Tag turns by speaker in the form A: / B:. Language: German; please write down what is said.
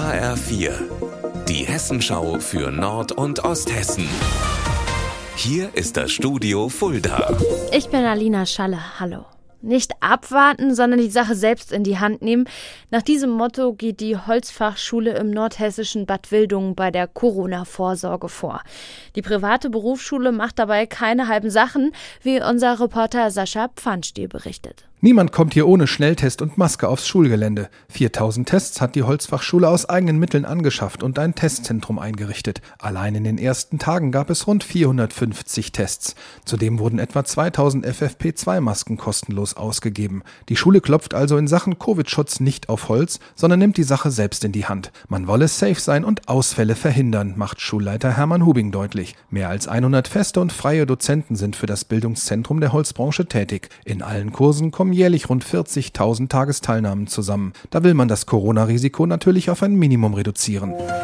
A: HR4, die Hessenschau für Nord- und Osthessen. Hier ist das Studio Fulda.
B: Ich bin Alina Schalle, hallo. Nicht abwarten, sondern die Sache selbst in die Hand nehmen. Nach diesem Motto geht die Holzfachschule im nordhessischen Bad Wildungen bei der Corona-Vorsorge vor. Die private Berufsschule macht dabei keine halben Sachen, wie unser Reporter Sascha Pfannstiel berichtet.
C: Niemand kommt hier ohne Schnelltest und Maske aufs Schulgelände. 4000 Tests hat die Holzfachschule aus eigenen Mitteln angeschafft und ein Testzentrum eingerichtet. Allein in den ersten Tagen gab es rund 450 Tests. Zudem wurden etwa 2000 FFP2-Masken kostenlos ausgegeben. Die Schule klopft also in Sachen Covid-Schutz nicht auf Holz, sondern nimmt die Sache selbst in die Hand. Man wolle safe sein und Ausfälle verhindern, macht Schulleiter Hermann Hubing deutlich. Mehr als 100 feste und freie Dozenten sind für das Bildungszentrum der Holzbranche tätig. In allen Kursen kommen jährlich rund 40.000 Tagesteilnahmen zusammen. Da will man das Corona-Risiko natürlich auf ein Minimum reduzieren.